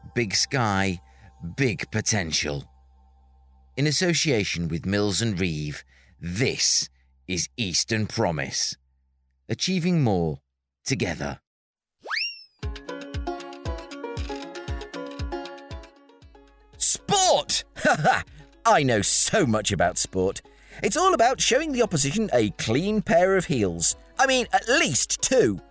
big sky, big potential. In association with Mills and Reeve, this is Eastern Promise. Achieving more together. Sport! I know so much about sport. It's all about showing the opposition a clean pair of heels. I mean, at least two.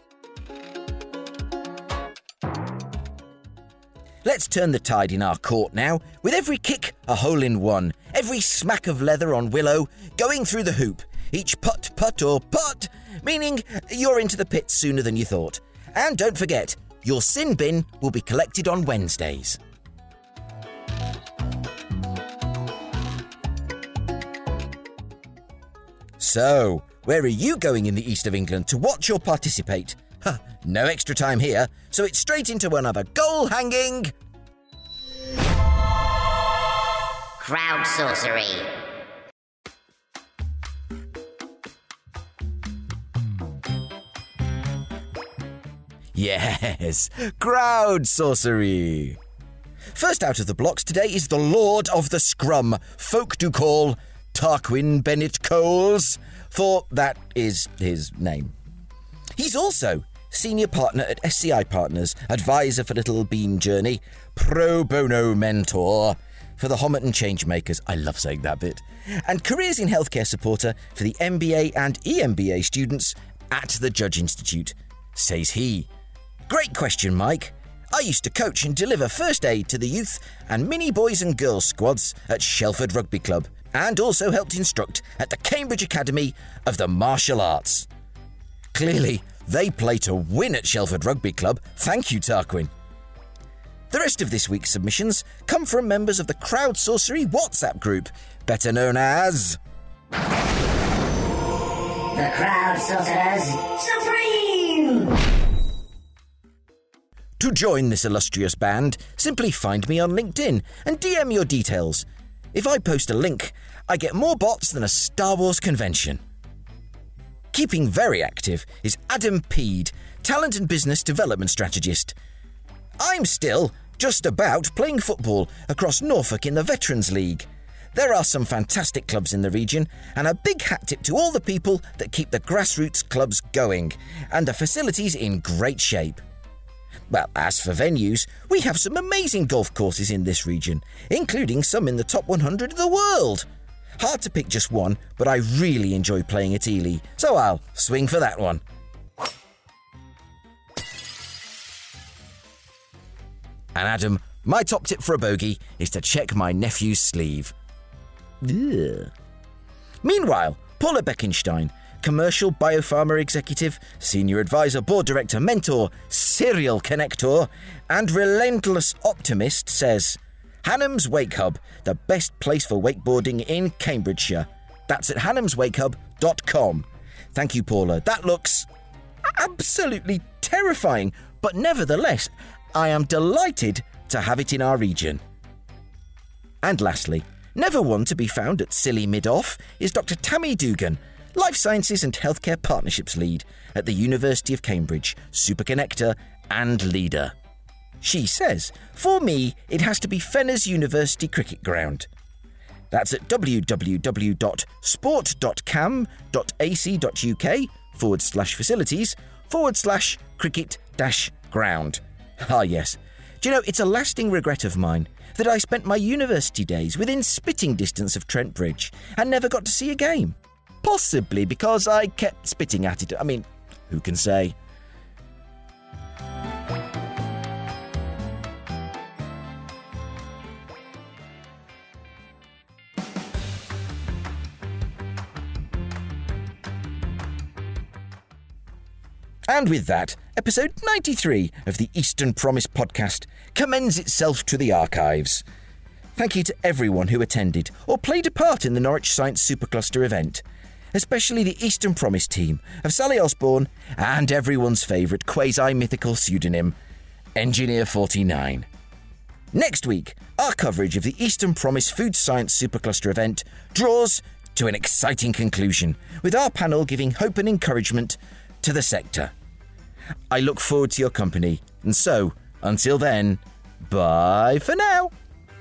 Let's turn the tide in our court now, with every kick a hole-in-one, every smack of leather on willow going through the hoop, each putt or putt, meaning you're into the pit sooner than you thought. And don't forget, your sin bin will be collected on Wednesdays. So, where are you going in the east of England to watch or participate? No extra time here, so it's straight into another goal-hanging... Crowd sorcery. Yes, crowd sorcery. First out of the blocks today is the Lord of the Scrum, folk do call Tarquin Bennett Coles, for that is his name. He's also senior partner at SCI Partners, advisor for Little Bean Journey, pro bono mentor for the Homerton Changemakers, I love saying that bit, and careers in healthcare supporter for the MBA and EMBA students at the Judge Institute, says he. Great question, Mike. I used to coach and deliver first aid to the youth and mini boys and girls squads at Shelford Rugby Club, and also helped instruct at the Cambridge Academy of the Martial Arts. Clearly, they play to win at Shelford Rugby Club. Thank you, Tarquin. The rest of this week's submissions come from members of the Crowd Sorcery WhatsApp group, better known as... The Crowd Sorcerers Supreme! To join this illustrious band, simply find me on LinkedIn and DM your details. If I post a link, I get more bots than a Star Wars convention. Keeping very active is Adam Peed, talent and business development strategist. I'm still just about playing football across Norfolk in the Veterans League. There are some fantastic clubs in the region, and a big hat tip to all the people that keep the grassroots clubs going, and the facilities in great shape. Well, as for venues, we have some amazing golf courses in this region, including some in the top 100 of the world. Hard to pick just one, but I really enjoy playing at Ely, so I'll swing for that one. And Adam, my top tip for a bogey is to check my nephew's sleeve. Ugh. Meanwhile, Paula Beckenstein, commercial biopharma executive, senior advisor, board director, mentor, serial connector, and relentless optimist, says, Hannam's Wake Hub, the best place for wakeboarding in Cambridgeshire. That's at hannamswakehub.com. Thank you, Paula. That looks absolutely terrifying, but nevertheless, I am delighted to have it in our region. And lastly, never one to be found at silly mid-off is Dr. Tammy Dugan, Life Sciences and Healthcare Partnerships Lead at the University of Cambridge, Super Connector and Leader. She says, for me, it has to be Fenners University Cricket Ground. That's at www.sport.cam.ac.uk/facilities/cricket-ground. Ah, yes. Do you know, it's a lasting regret of mine that I spent my university days within spitting distance of Trent Bridge and never got to see a game. Possibly because I kept spitting at it. I mean, who can say? And with that, episode 93 of the Eastern Promise podcast commends itself to the archives. Thank you to everyone who attended or played a part in the Norwich Science Supercluster event, especially the Eastern Promise team of Sally Osborne and everyone's favourite quasi-mythical pseudonym, Engineer 49. Next week, our coverage of the Eastern Promise Food Science Supercluster event draws to an exciting conclusion, with our panel giving hope and encouragement to the sector. I look forward to your company, and so, until then, Bye for now.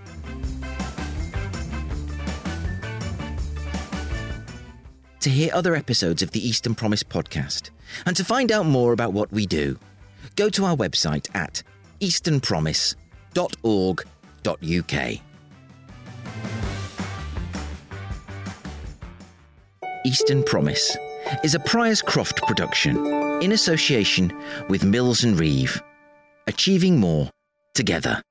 To hear other episodes of the Eastern Promise podcast and to find out more about what we do, go to our website at easternpromise.org.uk. Eastern Promise is a Priors Croft production in association with Mills and Reeve, achieving more together.